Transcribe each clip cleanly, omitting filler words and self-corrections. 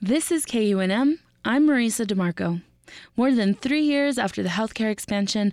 This is KUNM. I'm Marisa DeMarco. More than 3 years after the healthcare expansion,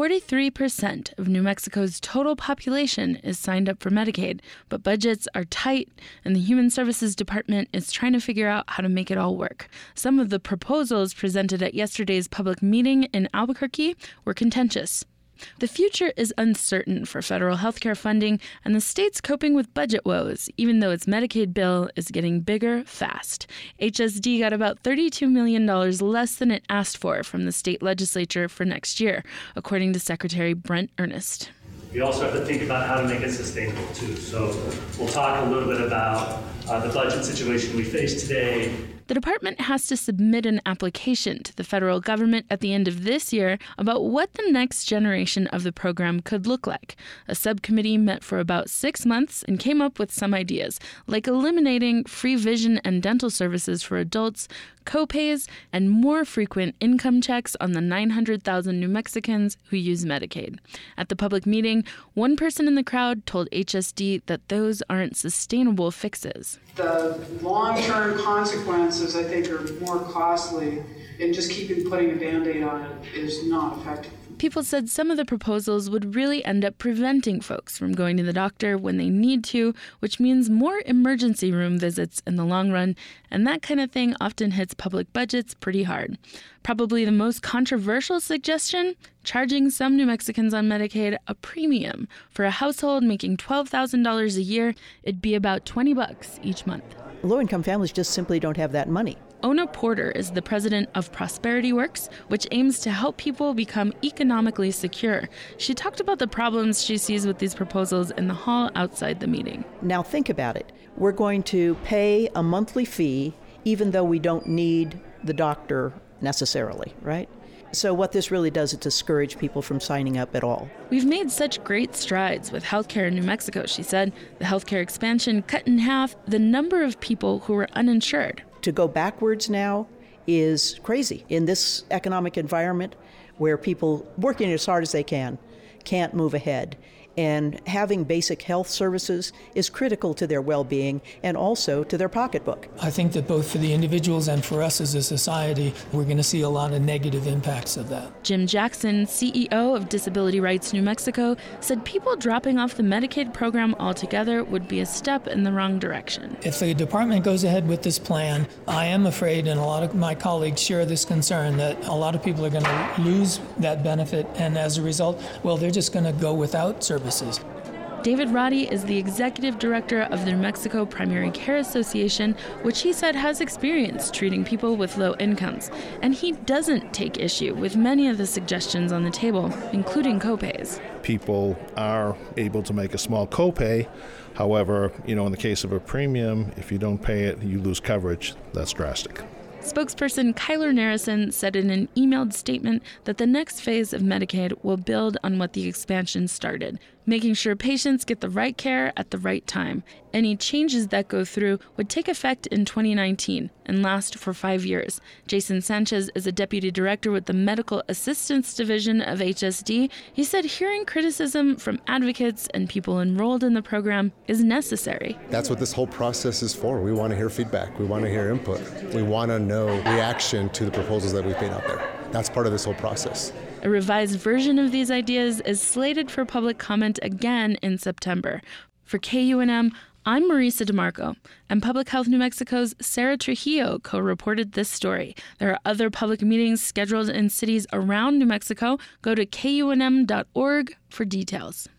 43% of New Mexico's total population is signed up for Medicaid, but budgets are tight, and the Human Services Department is trying to figure out how to make it all work. Some of the proposals presented at yesterday's public meeting in Albuquerque were contentious. The future is uncertain for federal healthcare funding, and the state's coping with budget woes, even though its Medicaid bill is getting bigger fast. HSD got about $32 million less than it asked for from the state legislature for next year, according to Secretary Brent Ernest. We also have to think about how to make it sustainable, too. So we'll talk a little bit about the budget situation we face today. The department has to submit an application to the federal government at the end of this year about what the next generation of the program could look like. A subcommittee met for about 6 months and came up with some ideas, like eliminating free vision and dental services for adults, co-pays, and more frequent income checks on the 900,000 New Mexicans who use Medicaid. At the public meeting, one person in the crowd told HSD that those aren't sustainable fixes. The long-term consequences, I think, are more costly, and just putting a Band-Aid on it is not effective. People said some of the proposals would really end up preventing folks from going to the doctor when they need to, which means more emergency room visits in the long run, and that kind of thing often hits public budgets pretty hard. Probably the most controversial suggestion, charging some New Mexicans on Medicaid a premium. For a household making $12,000 a year, it'd be about $20 each month. Low-income families just simply don't have that money. Ona Porter is the president of Prosperity Works, which aims to help people become economically secure. She talked about the problems she sees with these proposals in the hall outside the meeting. Now think about it. We're going to pay a monthly fee even though we don't need the doctor necessarily, right? So what this really does is discourage people from signing up at all. We've made such great strides with healthcare in New Mexico, she said. The healthcare expansion cut in half the number of people who were uninsured. To go backwards now is crazy in this economic environment where people working as hard as they can't move ahead. And having basic health services is critical to their well-being and also to their pocketbook. I think that both for the individuals and for us as a society, we're going to see a lot of negative impacts of that. Jim Jackson, CEO of Disability Rights New Mexico, said people dropping off the Medicaid program altogether would be a step in the wrong direction. If the department goes ahead with this plan, I am afraid, and a lot of my colleagues share this concern, that a lot of people are going to lose that benefit, and as a result, well, they're just going to go without services. David Roddy is the executive director of the New Mexico Primary Care Association, which he said has experience treating people with low incomes. And he doesn't take issue with many of the suggestions on the table, including copays. People are able to make a small copay. However, in the case of a premium, if you don't pay it, you lose coverage. That's drastic. Spokesperson Kyler Narrison said in an emailed statement that the next phase of Medicaid will build on what the expansion started, making sure patients get the right care at the right time. Any changes that go through would take effect in 2019 and last for 5 years. Jason Sanchez is a deputy director with the Medical Assistance Division of HSD. He said hearing criticism from advocates and people enrolled in the program is necessary. That's what this whole process is for. We want to hear feedback. We want to hear input. We want to know reaction to the proposals that we've made out there. That's part of this whole process. A revised version of these ideas is slated for public comment again in September. For KUNM, I'm Marisa DeMarco, and Public Health New Mexico's Sarah Trujillo co-reported this story. There are other public meetings scheduled in cities around New Mexico. Go to KUNM.org for details.